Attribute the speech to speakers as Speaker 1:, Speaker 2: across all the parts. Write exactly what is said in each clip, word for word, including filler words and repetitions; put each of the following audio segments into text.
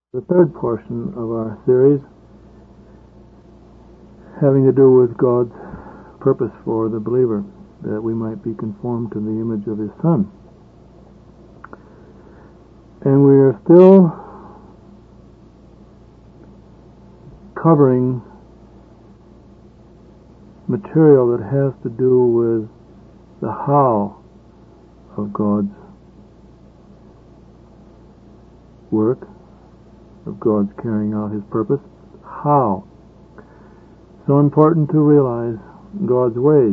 Speaker 1: The third portion of our series, having to do with God's purpose for the believer, that we might be conformed to the image of His Son. And we are still covering material that has to do with the how of God's work, of God's carrying out His purpose. How? So important to realize God's ways.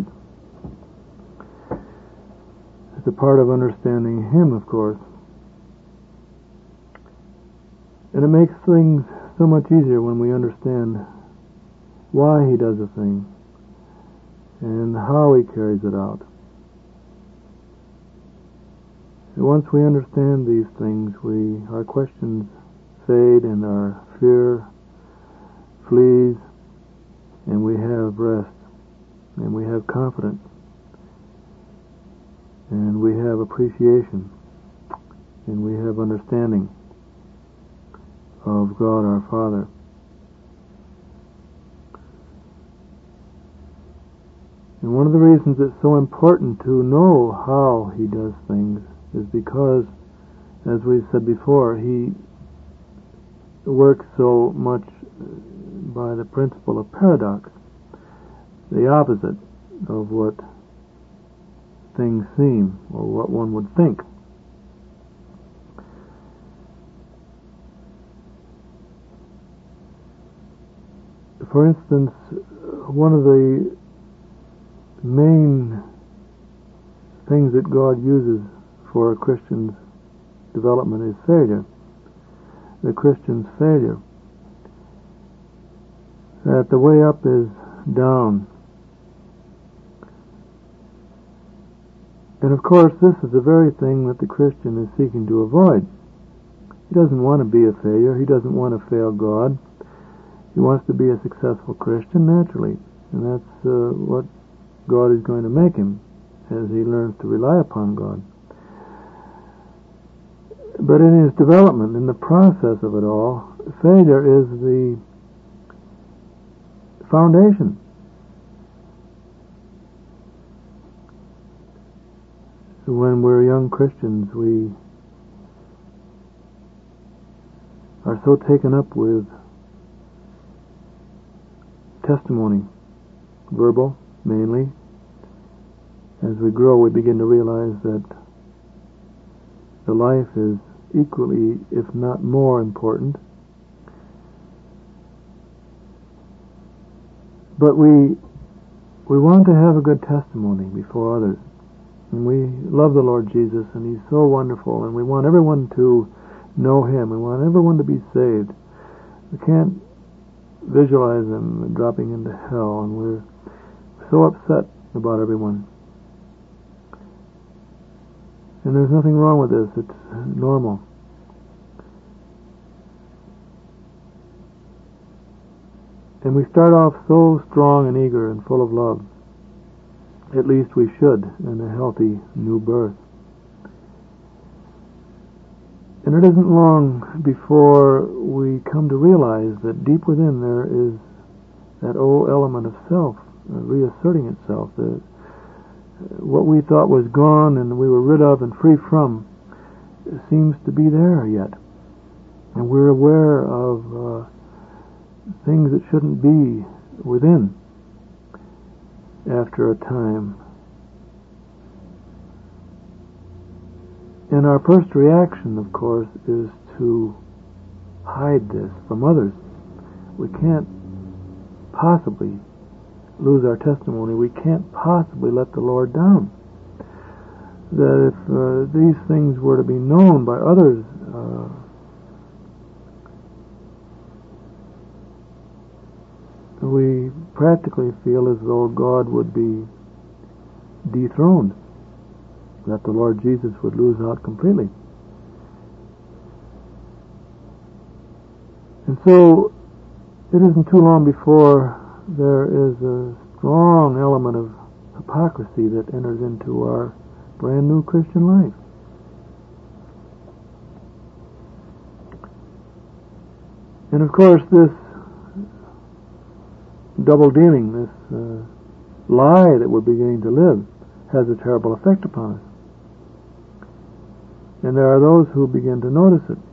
Speaker 1: It's a part of understanding Him, of course. And it makes things so much easier when we understand why He does a thing and how He carries it out. And once we understand these things, we our questions fade and our fear flees, and we have rest, and we have confidence, and we have appreciation, and we have understanding of God our Father. And one of the reasons it's so important to know how He does things is because, as we've said before, He works so much by the principle of paradox, the opposite of what things seem or what one would think. For instance, one of the main things that God uses for a Christian's development is failure. The Christian's failure. That the way up is down. And of course, this is the very thing that the Christian is seeking to avoid. He doesn't want to be a failure. He doesn't want to fail God. He wants to be a successful Christian naturally. And that's uh, what God is going to make him as he learns to rely upon God. But in his development, in the process of it all, failure is the foundation. When we're young Christians, we are so taken up with testimony, verbal mainly. As we grow, we begin to realize that the life is equally, if not more, important. But we we want to have a good testimony before others. And we love the Lord Jesus, and He's so wonderful, and we want everyone to know Him. We want everyone to be saved. We can't visualize them dropping into hell, and we're so upset about everyone. And there's nothing wrong with this. It's normal. And we start off so strong and eager and full of love. At least we should in a healthy new birth. And it isn't long before we come to realize that deep within there is that old element of self uh, reasserting itself. The, what we thought was gone and we were rid of and free from seems to be there yet. And we're aware of uh, things that shouldn't be within after a time. And our first reaction, of course, is to hide this from others. We can't possibly lose our testimony. We can't possibly let the Lord down. That if uh, these things were to be known by others, uh, we practically feel as though God would be dethroned, that the Lord Jesus would lose out completely. And so it isn't too long before there is a strong element of hypocrisy that enters into our brand new Christian life. And of course, this double dealing, this uh, lie that we're beginning to live, has a terrible effect upon us. And there are those who begin to notice it.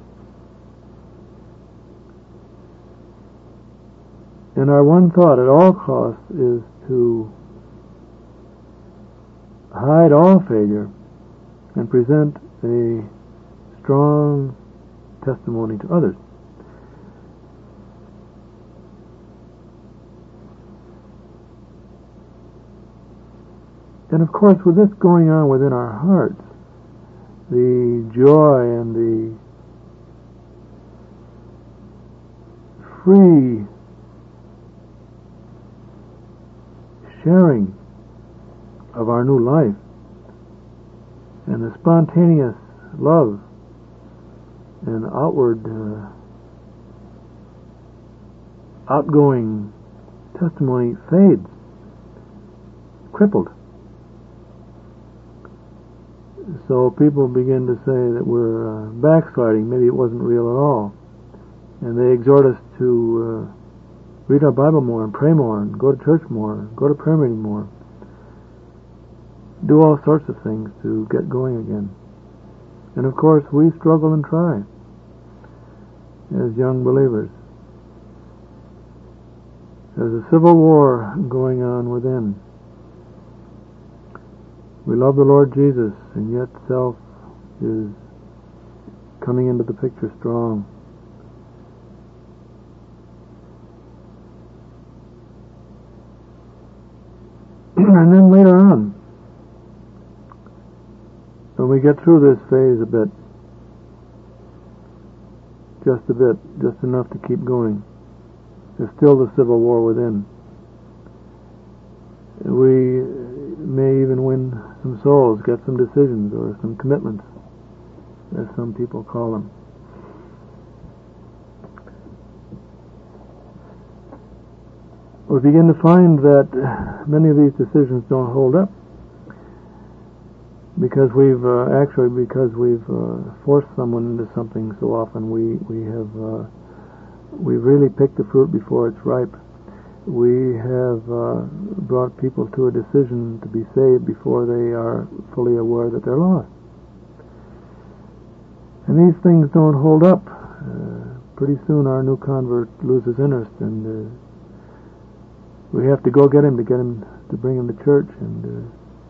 Speaker 1: And our one thought at all costs is to hide all failure and present a strong testimony to others. And of course, with this going on within our hearts, the joy and the free sharing of our new life and the spontaneous love and outward uh, outgoing testimony fades, crippled. So people begin to say that we're uh, backsliding. Maybe it wasn't real at all. And they exhort us to uh, read our Bible more and pray more and go to church more, go to prayer meeting more. Do all sorts of things to get going again. And of course, we struggle and try as young believers. There's a civil war going on within. We love the Lord Jesus, and yet self is coming into the picture strong. And then later on, when we get through this phase a bit, just a bit, just enough to keep going, there's still the civil war within. We may even win some souls, get some decisions or some commitments, as some people call them. We begin to find that many of these decisions don't hold up because we've uh, actually because we've uh, forced someone into something so often. We we have uh, we really picked the fruit before it's ripe. We have uh, brought people to a decision to be saved before they are fully aware that they're lost. And these things don't hold up. Uh, pretty soon our new convert loses interest, and uh, we have to go get him to get him to bring him to church. And uh,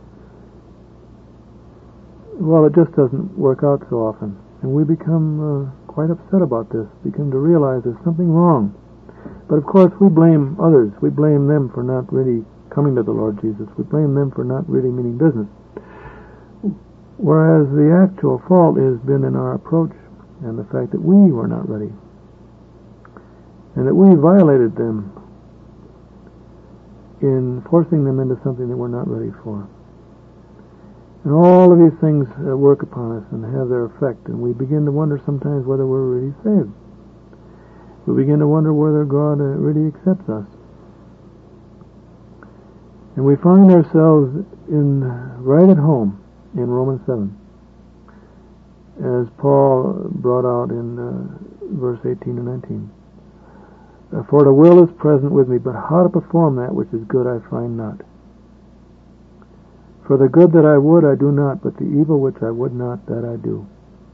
Speaker 1: well, it just doesn't work out so often, and we become uh, quite upset about this. Begin to realize there's something wrong. But of course, we blame others. We blame them for not really coming to the Lord Jesus. We blame them for not really meaning business. Whereas the actual fault has been in our approach and the fact that we were not ready. And that we violated them in forcing them into something that we're not ready for. And all of these things uh, work upon us and have their effect. And we begin to wonder sometimes whether we're really saved. We begin to wonder whether God uh, really accepts us. And we find ourselves in right at home in Romans seven, as Paul brought out in uh, verse eighteen and nineteen. For the will is present with me, but how to perform that which is good I find not. For the good that I would I do not, but the evil which I would not, that I do.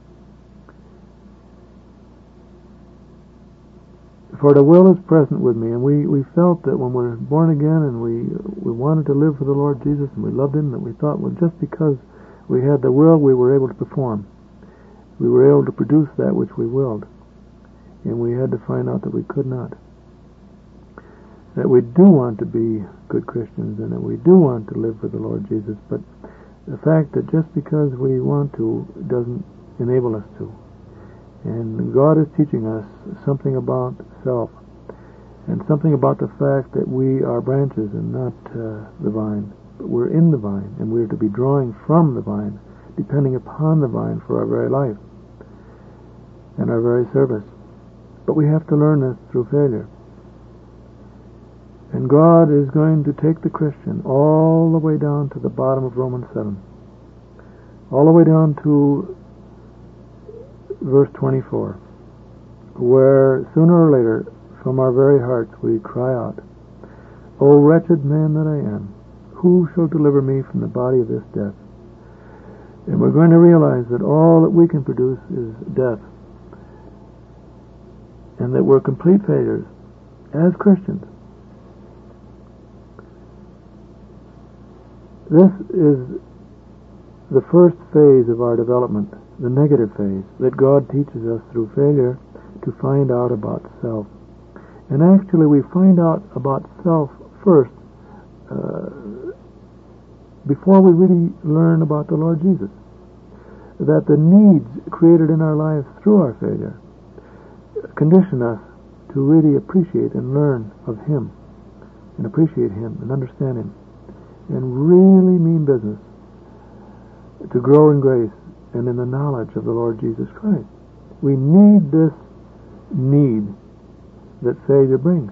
Speaker 1: For the will is present with me, and we, we felt that when we were born again and we we wanted to live for the Lord Jesus and we loved Him, that we thought, well, just because we had the will, we were able to perform. We were able to produce that which we willed. And we had to find out that we could not. That we do want to be good Christians and that we do want to live for the Lord Jesus, but the fact that just because we want to doesn't enable us to. And God is teaching us something about self and something about the fact that we are branches and not uh, the vine. But we're in the vine, and we're to be drawing from the vine, depending upon the vine for our very life and our very service. But we have to learn this through failure. And God is going to take the Christian all the way down to the bottom of Romans seven. All the way down to verse twenty-four. where sooner or later, from our very hearts, we cry out, "O wretched man that I am, who shall deliver me from the body of this death?" And we're going to realize that all that we can produce is death, and that we're complete failures as Christians. This is the first phase of our development, the negative phase, that God teaches us through failure to find out about self. And actually we find out about self first uh, before we really learn about the Lord Jesus. That the needs created in our lives through our failure condition us to really appreciate and learn of Him, and appreciate Him and understand Him, and really mean business to grow in grace and in the knowledge of the Lord Jesus Christ. We need this need that failure brings.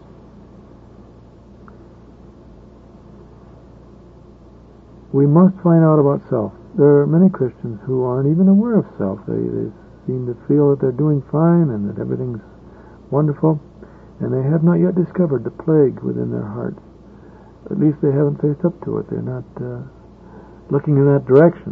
Speaker 1: We must find out about self. There are many Christians who aren't even aware of self. They, they seem to feel that they're doing fine and that everything's wonderful, and they have not yet discovered the plague within their hearts. At least they haven't faced up to it. They're not uh, looking in that direction.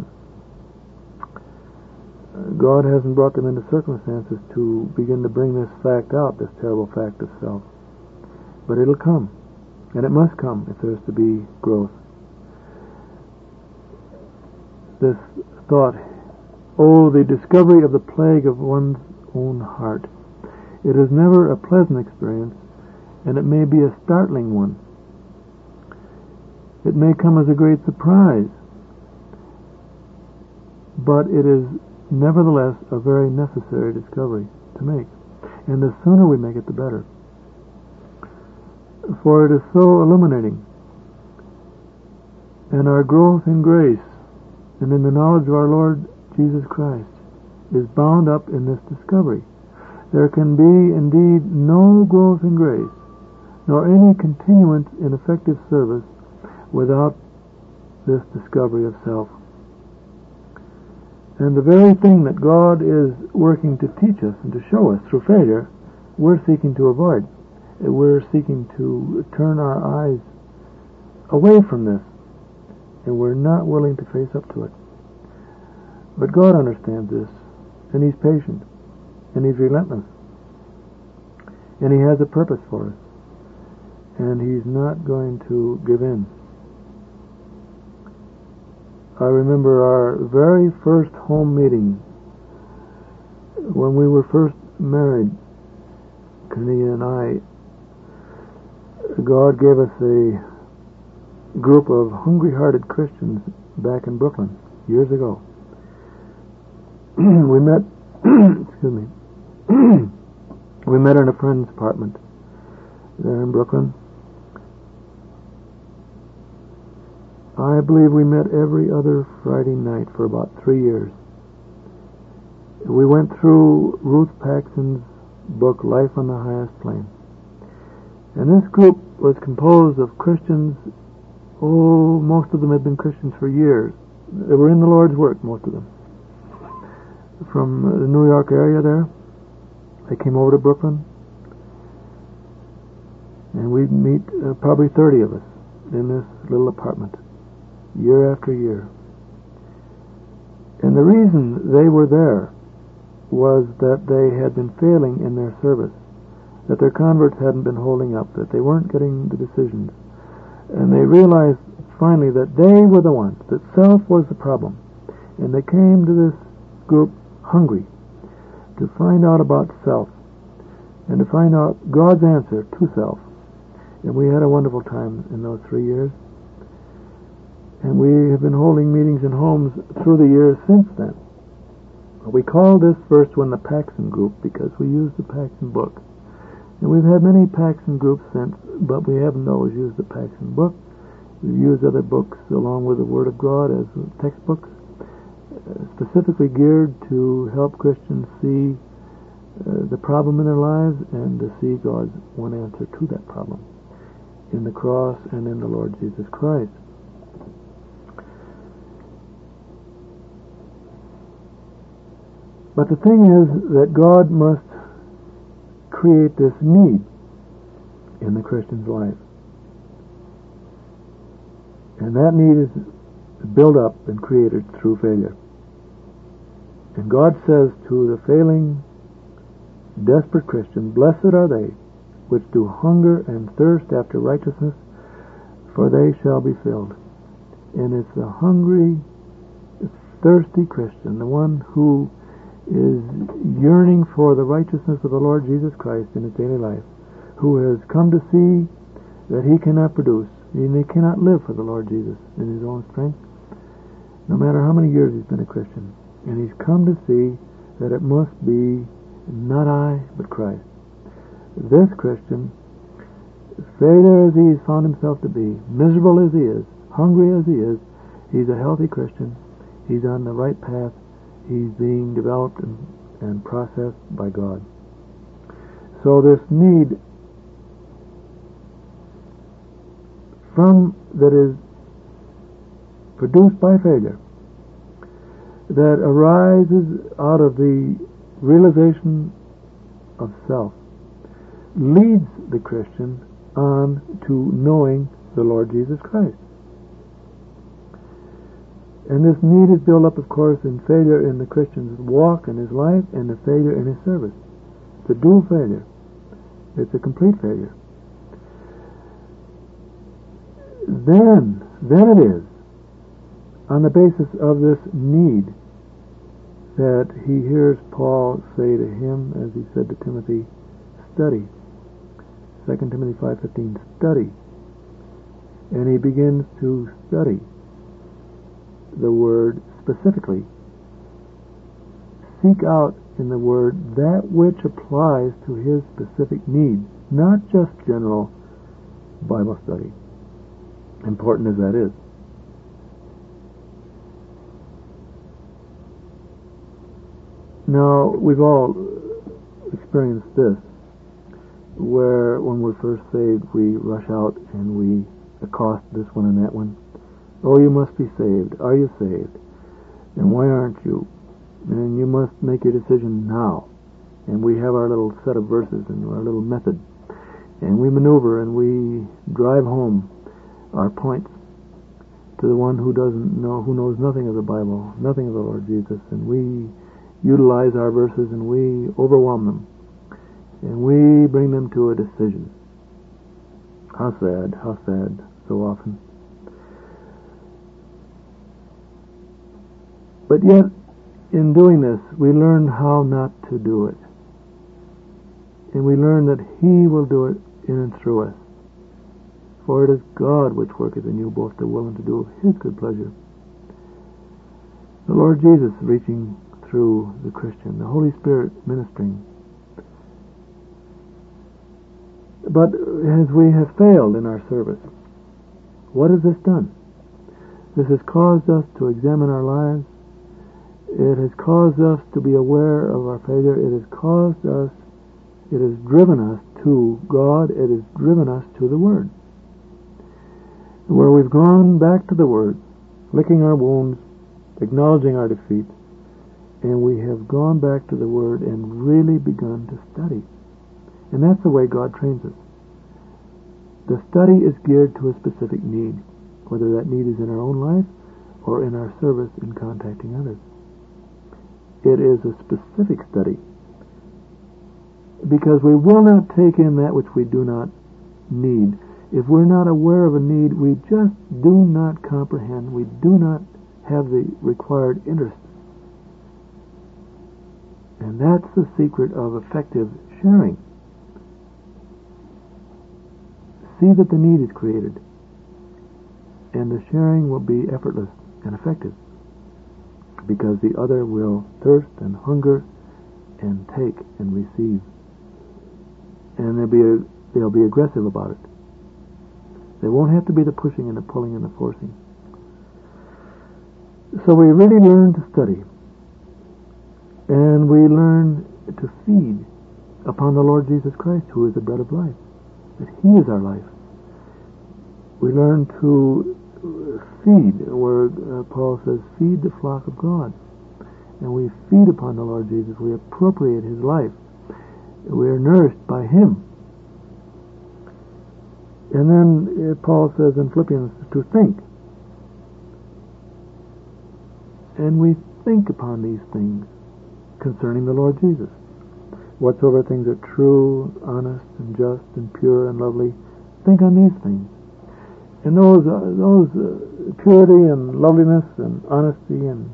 Speaker 1: Uh, God hasn't brought them into circumstances to begin to bring this fact out, this terrible fact of self. But it'll come, and it must come if there's to be growth. This thought, oh, the discovery of the plague of one's own heart. It is never a pleasant experience, and it may be a startling one. It may come as a great surprise, but it is nevertheless a very necessary discovery to make. And the sooner we make it, the better. For it is so illuminating. And our growth in grace and in the knowledge of our Lord Jesus Christ is bound up in this discovery. There can be indeed no growth in grace, nor any continuance in effective service without this discovery of self. And the very thing that God is working to teach us and to show us through failure, we're seeking to avoid. We're seeking to turn our eyes away from this, and we're not willing to face up to it. But God understands this, and He's patient, and He's relentless, and He has a purpose for us, and He's not going to give in. I remember our very first home meeting when we were first married, Kania and I. God gave us a group of hungry-hearted Christians back in Brooklyn years ago. we met, excuse me, we met in a friend's apartment there in Brooklyn. I believe we met every other Friday night for about three years. We went through Ruth Paxson's book, Life on the Highest Plane. And this group was composed of Christians. Oh, most of them had been Christians for years. They were in the Lord's work, most of them. From the New York area there, they came over to Brooklyn. And we'd meet uh, probably thirty of us in this little apartment, year after year. And the reason they were there was that they had been failing in their service, that their converts hadn't been holding up, that they weren't getting the decisions. And they realized finally that they were the ones, that self was the problem. And they came to this group hungry to find out about self and to find out God's answer to self. And we had a wonderful time in those three years. And we have been holding meetings in homes through the years since then. We called this first one the Paxson Group because we used the Paxson book. And we've had many Paxson groups since, but we haven't always used the Paxson book. We've used other books along with the Word of God as textbooks, uh, specifically geared to help Christians see uh, the problem in their lives and to see God's one answer to that problem in the cross and in the Lord Jesus Christ. But the thing is that God must create this need in the Christian's life. And that need is built up and created through failure. And God says to the failing, desperate Christian, "Blessed are they which do hunger and thirst after righteousness, for they shall be filled." And it's the hungry, thirsty Christian, the one who is yearning for the righteousness of the Lord Jesus Christ in his daily life, who has come to see that he cannot produce, and he cannot live for the Lord Jesus in his own strength, no matter how many years he's been a Christian. And he's come to see that it must be not I, but Christ. This Christian, failure as he has found himself to be, miserable as he is, hungry as he is, he's a healthy Christian. He's on the right path. He's being developed and, and processed by God. So this need from that is produced by failure, that arises out of the realization of self, leads the Christian on to knowing the Lord Jesus Christ. And this need is built up, of course, in failure in the Christian's walk in his life and the failure in his service. It's a dual failure. It's a complete failure. Then, then it is, on the basis of this need, that he hears Paul say to him, as he said to Timothy, study. Second Timothy five fifteen, study. And he begins to study the Word specifically. Seek out in the Word that which applies to his specific needs, not just general Bible study, important as that is. Now, we've all experienced this, where when we're first saved, we rush out and we accost this one and that one. "Oh, you must be saved. Are you saved? And why aren't you? And you must make your decision now." And we have our little set of verses and our little method. And we maneuver and we drive home our points to the one who doesn't know, who knows nothing of the Bible, nothing of the Lord Jesus. And we utilize our verses and we overwhelm them. And we bring them to a decision. How sad, how sad, so often. But yet, in doing this, we learn how not to do it. And we learn that He will do it in and through us. For it is God which worketh in you both to will and to do of His good pleasure. The Lord Jesus reaching through the Christian, the Holy Spirit ministering. But as we have failed in our service, what has this done? This has caused us to examine our lives. It has caused us to be aware of our failure. It has caused us, it has driven us to God. It has driven us to the Word. Where we've gone back to the Word, licking our wounds, acknowledging our defeat, and we have gone back to the Word and really begun to study. And that's the way God trains us. The study is geared to a specific need, whether that need is in our own life or in our service in contacting others. It is a specific study, because we will not take in that which we do not need. If we're not aware of a need, we just do not comprehend. We do not have the required interest. And that's the secret of effective sharing. See that the need is created, and the sharing will be effortless and effective, because the other will thirst and hunger and take and receive. And they'll be, a, they'll be aggressive about it. There won't have to be the pushing and the pulling and the forcing. So we really learn to study, and we learn to feed upon the Lord Jesus Christ, who is the bread of life, that He is our life. We learn to feed, where uh, Paul says, feed the flock of God. And we feed upon the Lord Jesus. We appropriate His life. We are nourished by Him. And then uh, Paul says in Philippians to think. And we think upon these things concerning the Lord Jesus. Whatsoever things are true, honest, and just, and pure, and lovely, think on these things. And those, uh, those uh, purity and loveliness and honesty and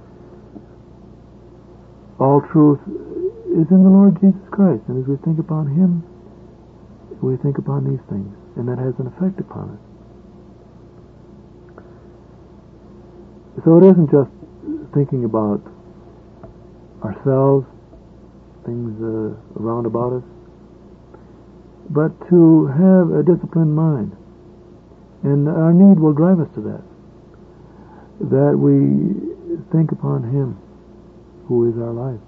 Speaker 1: all truth is in the Lord Jesus Christ. And as we think upon Him, we think upon these things. And that has an effect upon us. So it isn't just thinking about ourselves, things uh, around about us, but to have a disciplined mind. And our need will drive us to that, that we think upon Him who is our life.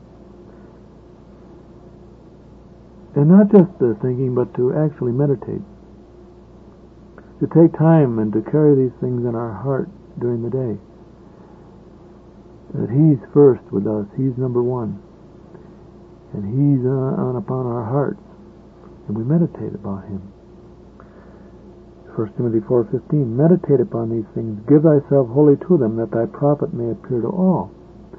Speaker 1: And not just the thinking, but to actually meditate. To take time and to carry these things in our heart during the day. That He's first with us, He's number one. And He's uh, on upon our hearts. And we meditate about Him. First Timothy four fifteen, meditate upon these things, give thyself wholly to them, that thy profit may appear to all.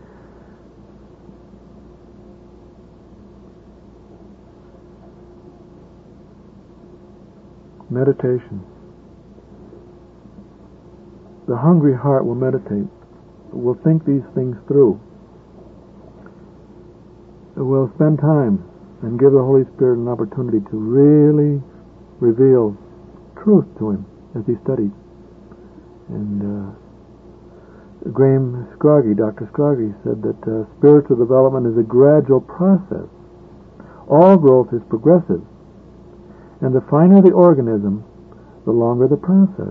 Speaker 1: Meditation. The hungry heart will meditate, will think these things through. It will spend time and give the Holy Spirit an opportunity to really reveal truth to him as he studies. And uh, Graham Scroggie, Doctor Scroggie, said that uh, spiritual development is a gradual process. All growth is progressive. And the finer the organism, the longer the process.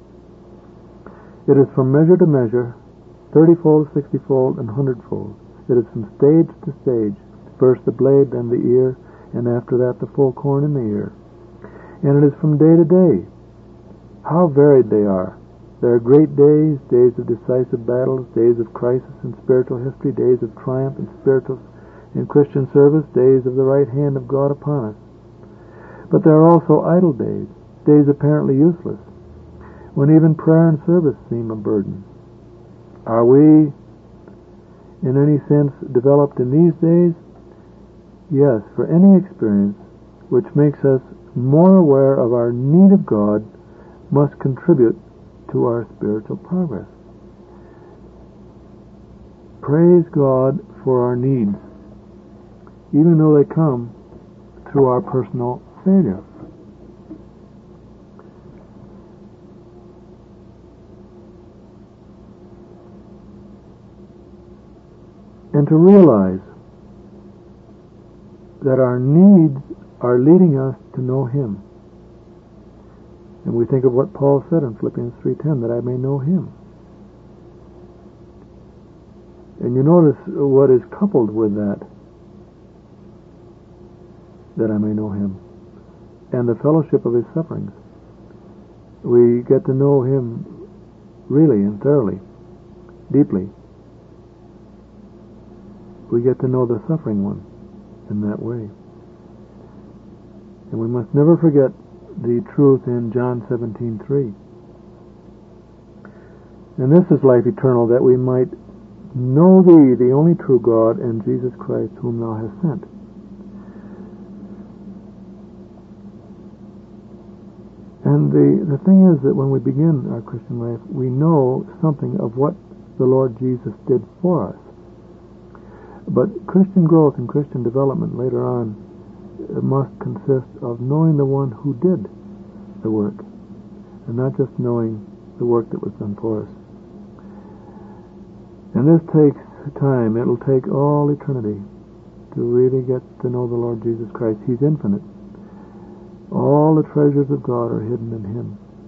Speaker 1: It is from measure to measure, thirty-fold, sixty-fold, and hundred-fold. It is from stage to stage, first the blade, then the ear, and after that the full corn in the ear. And it is from day to day. How varied they are. There are great days, days of decisive battles, days of crisis in spiritual history, days of triumph in spiritual and Christian service, days of the right hand of God upon us. But there are also idle days, days apparently useless, when even prayer and service seem a burden. Are we, in any sense, developed in these days? Yes, for any experience which makes us more aware of our need of God must contribute to our spiritual progress. Praise God for our needs, even though they come through our personal failure. And to realize that our needs are leading us to know Him. And we think of what Paul said in Philippians three ten, that I may know Him. And you notice what is coupled with that, that I may know Him, and the fellowship of His sufferings. We get to know Him really and thoroughly, deeply. We get to know the suffering one in that way. And we must never forget the truth in John seventeen three. And this is life eternal, that we might know Thee, the only true God, and Jesus Christ, whom Thou hast sent. And the, the thing is that when we begin our Christian life, we know something of what the Lord Jesus did for us. But Christian growth and Christian development later on must consist of knowing the one who did the work, and not just knowing the work that was done for us. And this takes time. It'll take all eternity to really get to know the Lord Jesus Christ. He's infinite. All the treasures of God are hidden in Him.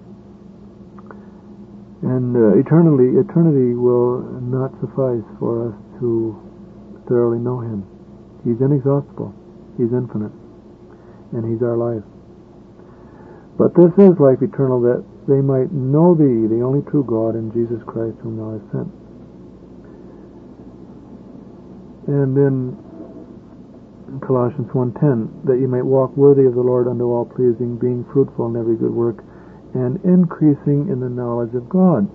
Speaker 1: And uh, eternally, eternity will not suffice for us to thoroughly know Him. He's inexhaustible. He's infinite. And He's our life. But this is life eternal, that they might know Thee, the only true God, and Jesus Christ, whom Thou hast sent. And in Colossians one ten, that you might walk worthy of the Lord unto all pleasing, being fruitful in every good work, and increasing in the knowledge of God.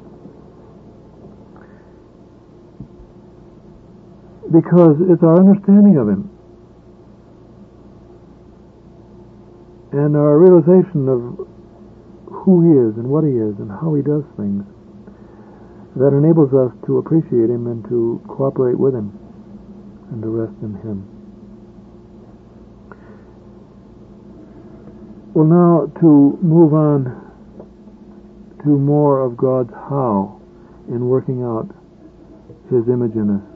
Speaker 1: Because it's our understanding of Him and our realization of who He is and what He is and how He does things that enables us to appreciate Him and to cooperate with Him and to rest in Him. Well, now to move on to more of God's how in working out His image in us.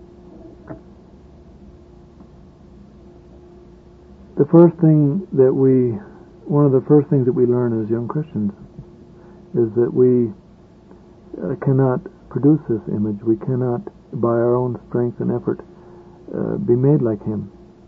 Speaker 1: The first thing that we, one of the first things that we learn as young Christians is that we uh, cannot produce this image. We cannot, by our own strength and effort, uh, be made like Him.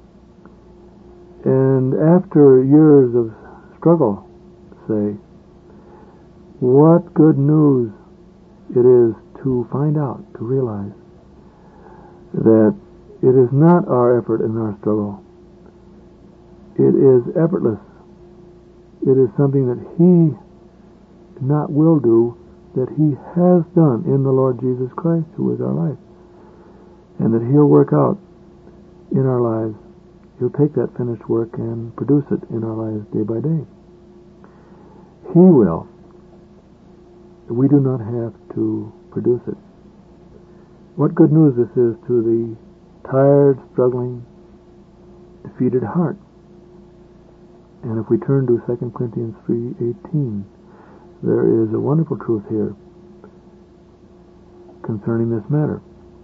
Speaker 1: And after years of struggle, say, what good news it is to find out, to realize that it is not our effort and our struggle. It is effortless. It is something that He not will do, that He has done in the Lord Jesus Christ, who is our life. And that He'll work out in our lives. He'll take that finished work and produce it in our lives day by day. He will. We do not have to produce it. What good news this is to the tired, struggling, defeated heart. And if we turn to Second Corinthians three eighteen, there is a wonderful truth here concerning this matter.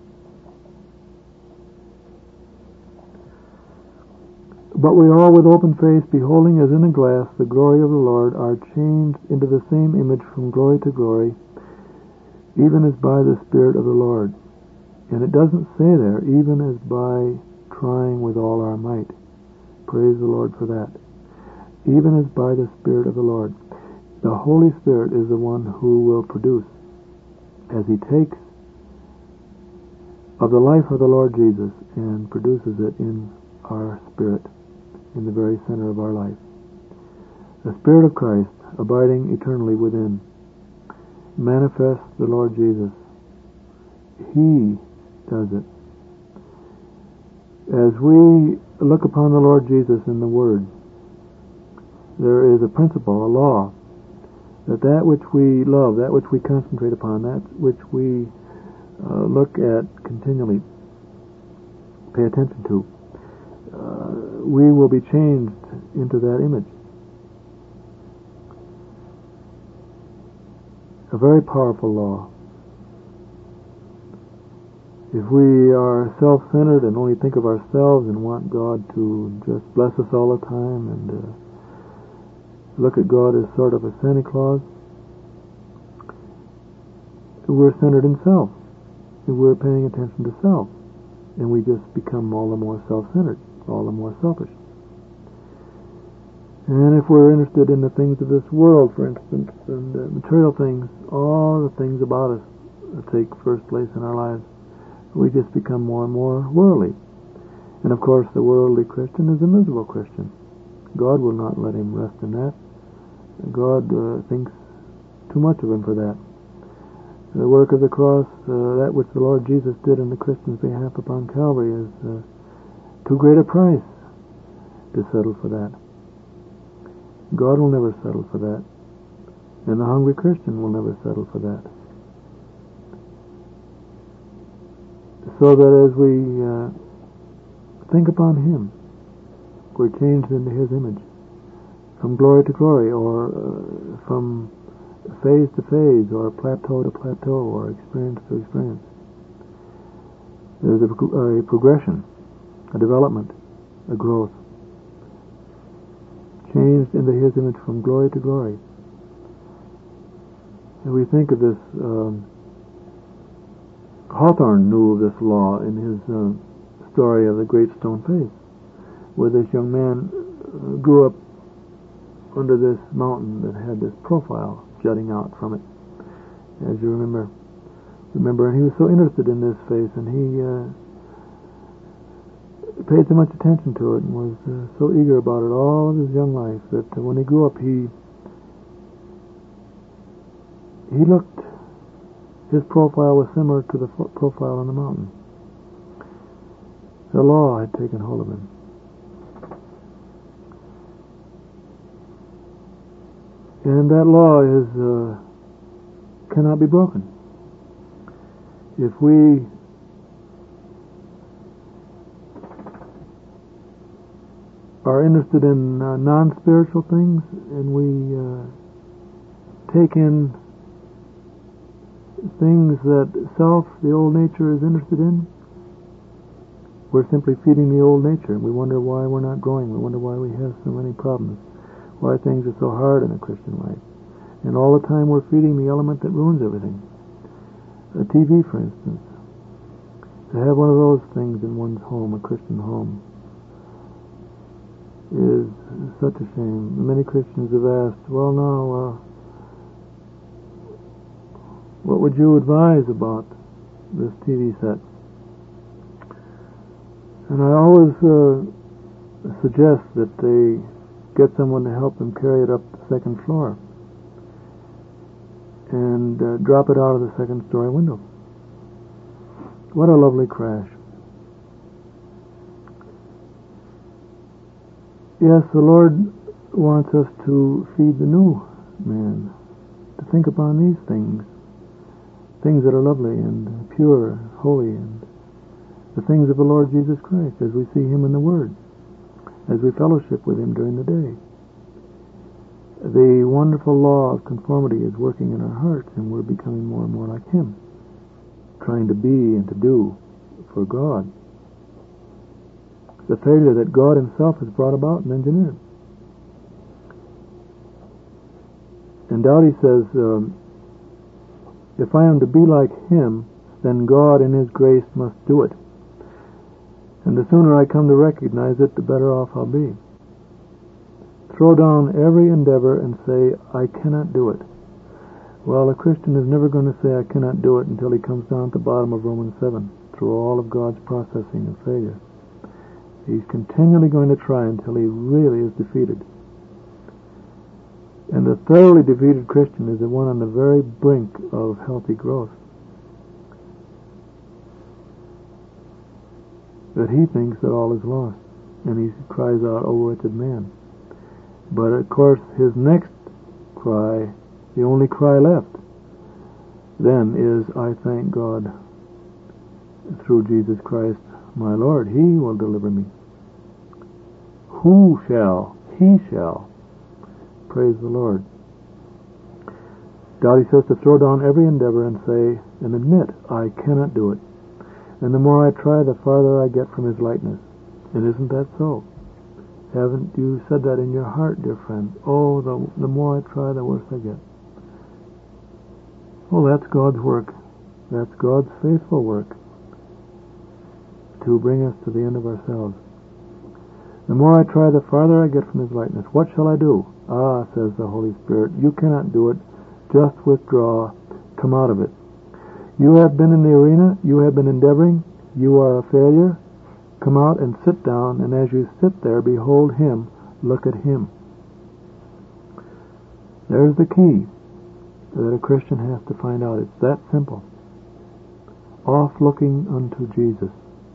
Speaker 1: But we all with open face, beholding as in a glass the glory of the Lord, are changed into the same image from glory to glory, even as by the Spirit of the Lord. And it doesn't say there, even as by trying with all our might. Praise the Lord for that. Even as by the Spirit of the Lord. The Holy Spirit is the one who will produce, as He takes of the life of the Lord Jesus and produces it in our spirit, in the very center of our life. The Spirit of Christ, abiding eternally within, manifests the Lord Jesus. He does it. As we look upon the Lord Jesus in the Word, there is a principle, a law, that that which we love, that which we concentrate upon, that which we uh, look at continually, pay attention to, uh, we will be changed into that image. A very powerful law. If we are self-centered and only think of ourselves and want God to just bless us all the time and uh, look at God as sort of a Santa Claus, we're centered in self. And we're paying attention to self. And we just become all the more self-centered, all the more selfish. And if we're interested in the things of this world, for instance, and uh, material things, all the things about us that take first place in our lives, we just become more and more worldly. And of course, the worldly Christian is a miserable Christian. God will not let him rest in that. God uh, thinks too much of him for that. The work of the cross, uh, that which the Lord Jesus did on the Christian's behalf upon Calvary, is uh, too great a price to settle for that. God will never settle for that. And the hungry Christian will never settle for that. So that as we uh, think upon Him, we're changed into His image, from glory to glory, or uh, from phase to phase, or plateau to plateau, or experience to experience. There's a, a progression, a development, a growth. Changed into His image from glory to glory. And we think of this, um, Hawthorne knew of this law in his uh, story of the Great Stone Face, where this young man uh, grew up under this mountain that had this profile jutting out from it, as you remember. Remember, and he was so interested in this face, and he uh, paid so much attention to it and was uh, so eager about it all of his young life that uh, when he grew up, he he looked, his profile was similar to the fo- profile on the mountain. The law had taken hold of him. And that law is uh, cannot be broken. If we are interested in uh, non-spiritual things and we uh, take in things that self, the old nature, is interested in, we're simply feeding the old nature. We wonder why we're not growing. We wonder why we have so many problems, why things are so hard in a Christian life. And all the time we're feeding the element that ruins everything. A T V, for instance. To have one of those things in one's home, a Christian home, is such a shame. Many Christians have asked, well, now, uh, what would you advise about this T V set? And I always uh, suggest that they get someone to help them carry it up the second floor and uh, drop it out of the second story window. What a lovely crash. Yes, the Lord wants us to feed the new man, to think upon these things, things that are lovely and pure, holy, and the things of the Lord Jesus Christ as we see Him in the Word, as we fellowship with Him during the day. The wonderful law of conformity is working in our hearts, and we're becoming more and more like Him, trying to be and to do for God the failure that God Himself has brought about and engineered. And Dowdy says, um, if I am to be like Him, then God in His grace must do it. And the sooner I come to recognize it, the better off I'll be. Throw down every endeavor and say, I cannot do it. Well, a Christian is never going to say, I cannot do it, until he comes down to the bottom of Romans seven, through all of God's processing of failure. He's continually going to try until he really is defeated. And the thoroughly defeated Christian is the one on the very brink of healthy growth. That he thinks that all is lost, and he cries out, O wretched man. But of course his next cry, the only cry left, then is, I thank God through Jesus Christ my Lord, He will deliver me. Who shall? He shall. Praise the Lord. Dowdy says to throw down every endeavor and say, and admit, I cannot do it. And the more I try, the farther I get from His likeness. And isn't that so? Haven't you said that in your heart, dear friend? Oh, the, the more I try, the worse I get. Oh, that's God's work. That's God's faithful work to bring us to the end of ourselves. The more I try, the farther I get from His likeness. What shall I do? Ah, says the Holy Spirit, you cannot do it. Just withdraw. Come out of it. You have been in the arena. You have been endeavoring. You are a failure. Come out and sit down, and as you sit there, behold Him. Look at Him. There's the key that a Christian has to find out. It's that simple. Off looking unto Jesus.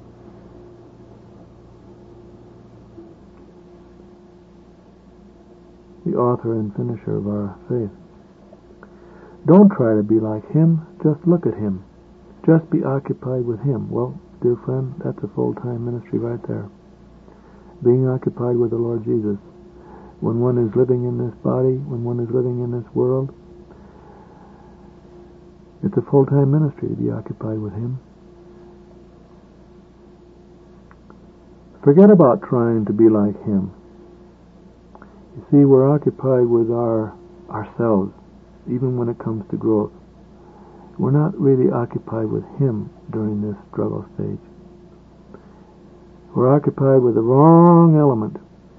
Speaker 1: The author and finisher of our faith. Don't try to be like Him. Just look at Him. Just be occupied with Him. Well, dear friend, that's a full-time ministry right there. Being occupied with the Lord Jesus. When one is living in this body, when one is living in this world, it's a full-time ministry to be occupied with Him. Forget about trying to be like Him. You see, we're occupied with our ourselves, even when it comes to growth. We're not really occupied with Him during this struggle stage. We're occupied with the wrong element.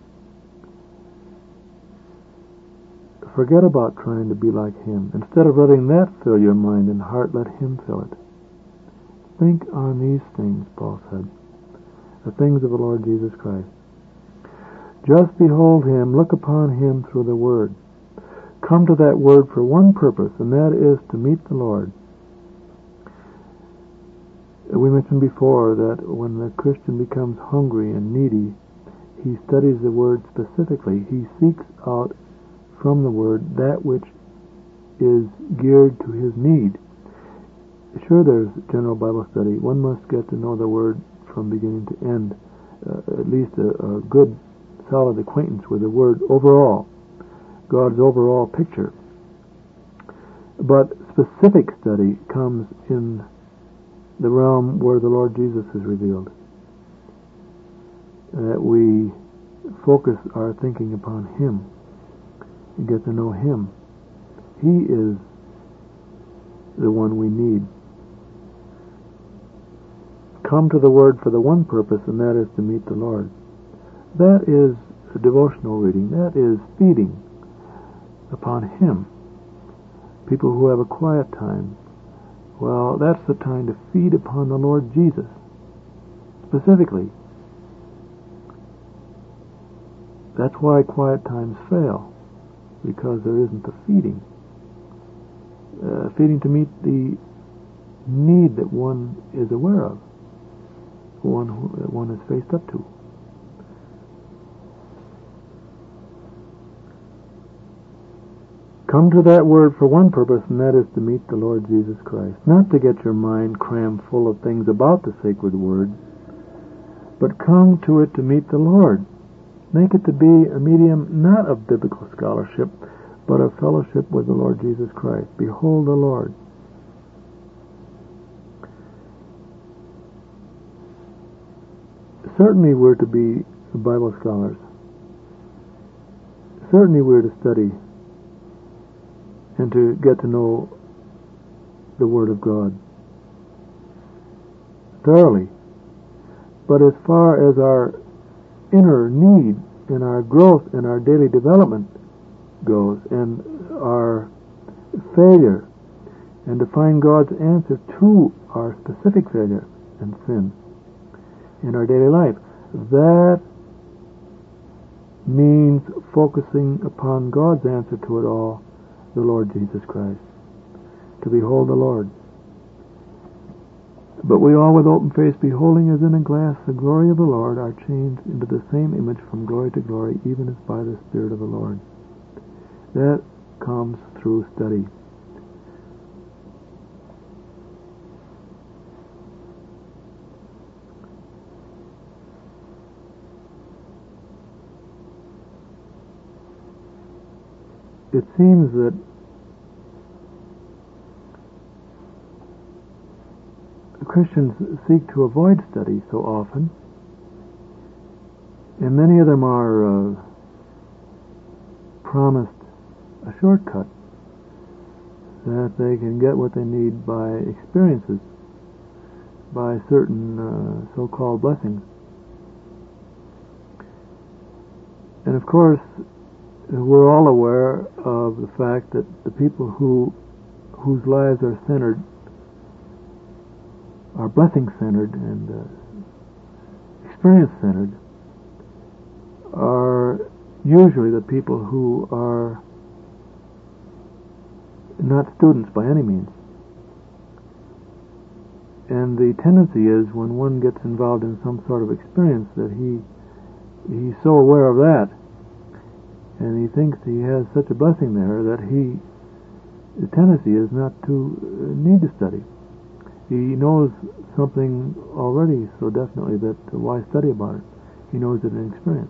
Speaker 1: Forget about trying to be like Him. Instead of letting that fill your mind and heart, let Him fill it. Think on these things, Paul said. the things of the Lord Jesus Christ. Just behold Him, look upon Him through the Word. Come to that Word for one purpose, and that is to meet the Lord. We mentioned before that when the Christian becomes hungry and needy, he studies the Word specifically. He seeks out from the Word that which is geared to his need. Sure, there's general Bible study. One must get to know the Word from beginning to end, uh, at least a, a good, solid acquaintance with the Word overall, God's overall picture. But specific study comes in the realm where the Lord Jesus is revealed. That we focus our thinking upon Him and get to know Him. He is the one we need. Come to the Word for the one purpose, and that is to meet the Lord. That is a devotional reading. That is feeding upon Him. People who have a quiet time, well, that's the time to feed upon the Lord Jesus. Specifically. That's why quiet times fail, because there isn't the feeding. Uh, feeding to meet the need that one is aware of, one who, that one is faced up to. Come to that Word for one purpose, and that is to meet the Lord Jesus Christ. Not to get your mind crammed full of things about the sacred Word, but come to it to meet the Lord. Make it to be a medium not of biblical scholarship, but of fellowship with the Lord Jesus Christ. Behold the Lord. Certainly we're to be Bible scholars. Certainly we're to study and to get to know the Word of God thoroughly. But as far as our inner need and our growth and our daily development goes, and our failure, and to find God's answer to our specific failure and sin in our daily life, that means focusing upon God's answer to it all, the Lord Jesus Christ, to behold the Lord. But we all with open face, beholding as in a glass the glory of the Lord, are changed into the same image from glory to glory, even as by the Spirit of the Lord. That comes through study. It seems that Christians seek to avoid study so often, and many of them are uh, promised a shortcut, that they can get what they need by experiences, by certain uh, so-called blessings. And of course, we're all aware of the fact that the people who whose lives are centered, are blessing-centered and uh, experience-centered, are usually the people who are not students by any means. And the tendency is, when one gets involved in some sort of experience, that he he's so aware of that, and he thinks he has such a blessing there, that he the tendency is not to need to study. He knows something already so definitely that uh, why study about it? He knows it in experience.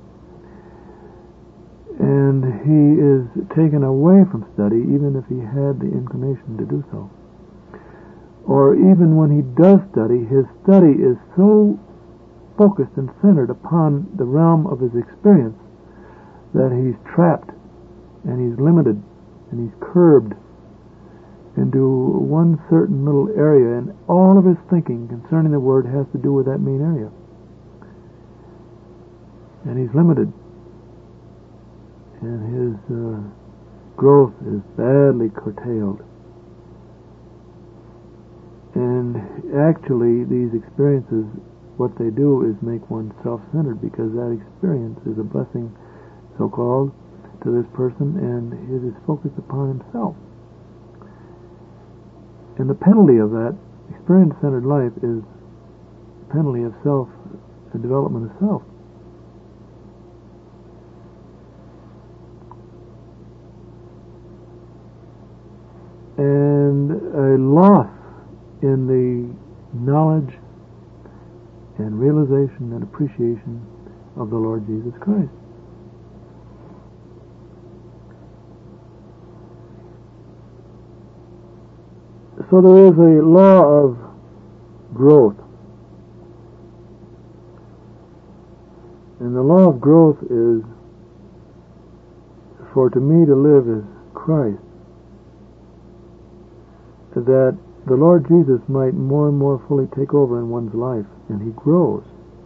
Speaker 1: And he is taken away from study even if he had the inclination to do so. Or even when he does study, his study is so focused and centered upon the realm of his experience that he's trapped and he's limited and he's curbed into one certain little area, and all of his thinking concerning the Word has to do with that main area. And he's limited. And his uh, growth is badly curtailed. And actually, these experiences what they do is make one self-centered, because that experience is a blessing, so-called, to this person, and it is focused upon himself. And the penalty of that experience-centered life is the penalty of self, the development of self. And a loss in the knowledge and realization and appreciation of the Lord Jesus Christ. So there is a law of growth. And the law of growth is, for to me to live is Christ, that the Lord Jesus might more and more fully take over in one's life, and he grows.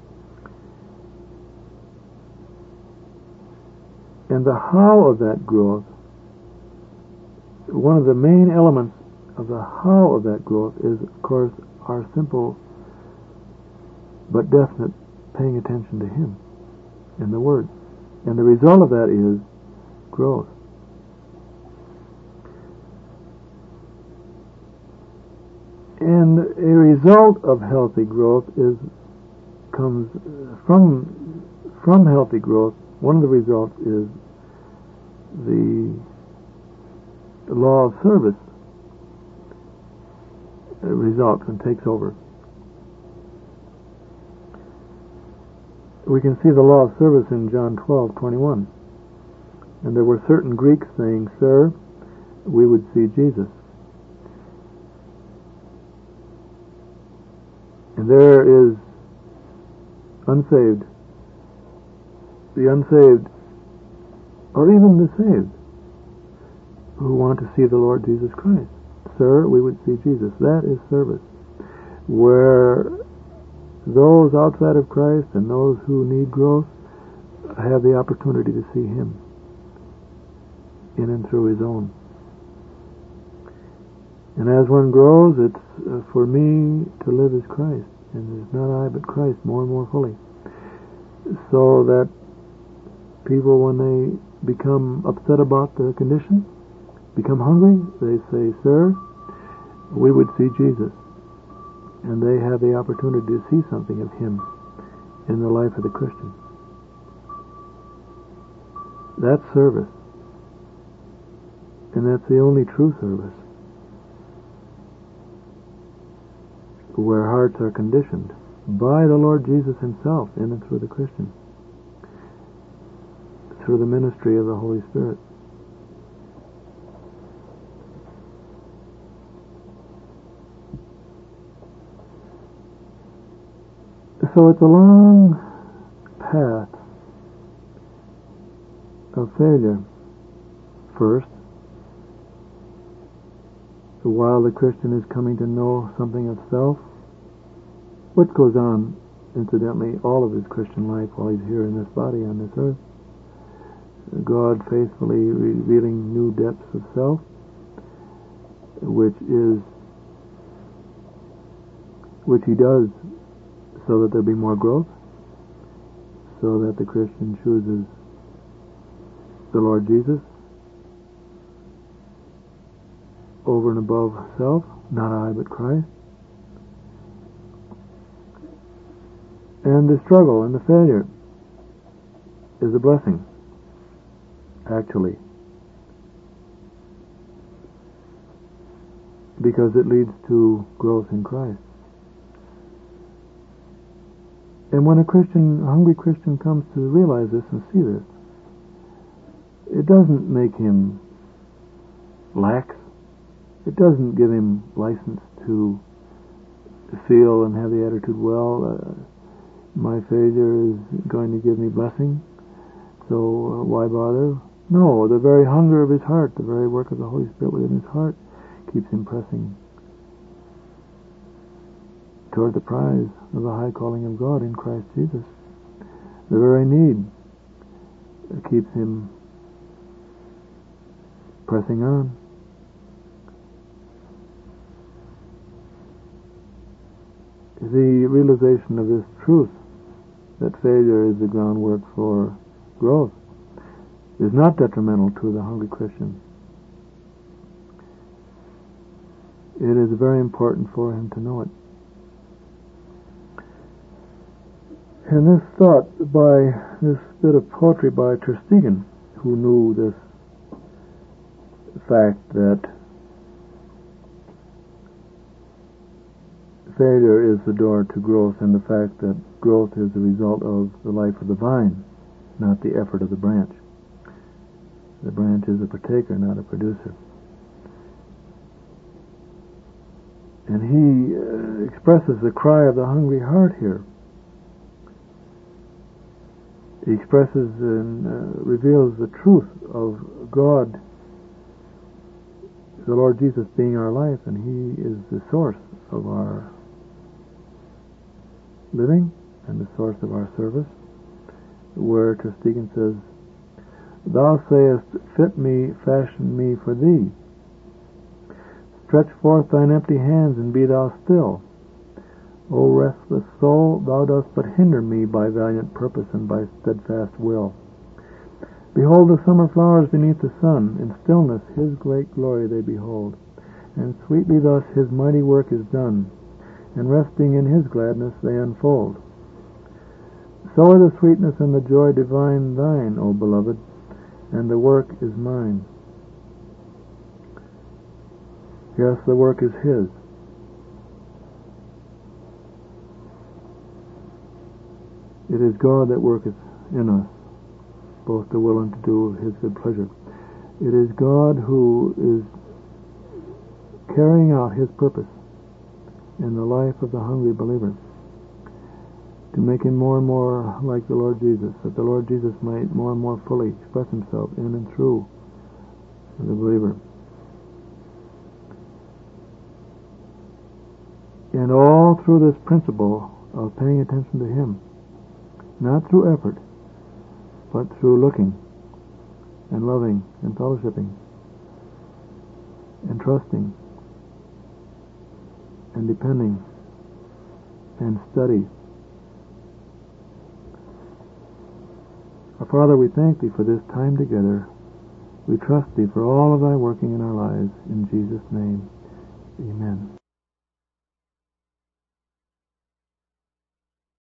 Speaker 1: And the how of that growth, one of the main elements of the how of that growth is, of course, our simple but definite paying attention to him in the Word. And the result of that is growth. And a result of healthy growth is comes from from healthy growth. One of the results is the law of service. It results and takes over. We can see the law of service in John twelve twenty-one. And there were certain Greeks saying, "Sir, we would see Jesus." And there is unsaved, the unsaved, or even the saved, who want to see the Lord Jesus Christ. "Sir, we would see Jesus." That is service, where those outside of Christ and those who need growth have the opportunity to see him in and through his own. And as one grows, it's uh, for me to live as Christ, and it's not I but Christ more and more fully. So that people, when they become upset about their condition, become hungry, they say, "Sir, we would see Jesus." And they have the opportunity to see something of him in the life of the Christian. That's service. And that's the only true service, where hearts are conditioned by the Lord Jesus himself in and through the Christian, through the ministry of the Holy Spirit. So it's a long path of failure. First, while the Christian is coming to know something of self, which goes on, incidentally, all of his Christian life while he's here in this body on this earth, God faithfully revealing new depths of self, which is, which he does so that there be more growth, so that the Christian chooses the Lord Jesus over and above self, not I but Christ. And the struggle and the failure is a blessing, actually, because it leads to growth in Christ. And when a Christian, a hungry Christian, comes to realize this and see this, it doesn't make him lax. It doesn't give him license to feel and have the attitude, well, uh, my failure is going to give me blessing, so uh, why bother? No, the very hunger of his heart, the very work of the Holy Spirit within his heart, keeps him pressing toward the prize of the high calling of God in Christ Jesus. The very need keeps him pressing on. the realization of this truth, that failure is the groundwork for growth, is not detrimental to the hungry Christian. It is very important for him to know it. And this thought by this bit of poetry by Tersteegen, who knew this fact that failure is the door to growth, and the fact that growth is the result of the life of the vine, not the effort of the branch. The branch is a partaker, not a producer. And he uh, expresses the cry of the hungry heart here. He expresses and uh, reveals the truth of God, the Lord Jesus being our life, and He is the source of our living and the source of our service. Where Tersteegen says, "Thou sayest, fit me, fashion me for Thee. Stretch forth thine empty hands and be thou still. O restless soul, thou dost but hinder me by valiant purpose and by steadfast will. Behold the summer flowers beneath the sun, in stillness His great glory they behold, and sweetly thus His mighty work is done, and resting in His gladness they unfold. So are the sweetness and the joy divine thine, O beloved, and the work is mine." Yes, the work is His. It is God that worketh in us, both to will and to do His good pleasure. It is God who is carrying out His purpose in the life of the hungry believer, to make him more and more like the Lord Jesus, that the Lord Jesus might more and more fully express Himself in and through the believer. And all through this principle of paying attention to Him, not through effort, but through looking and loving and fellowshipping and trusting and depending and study. Our Father, we thank Thee for this time together. We trust Thee for all of Thy working in our lives. In Jesus' name, amen.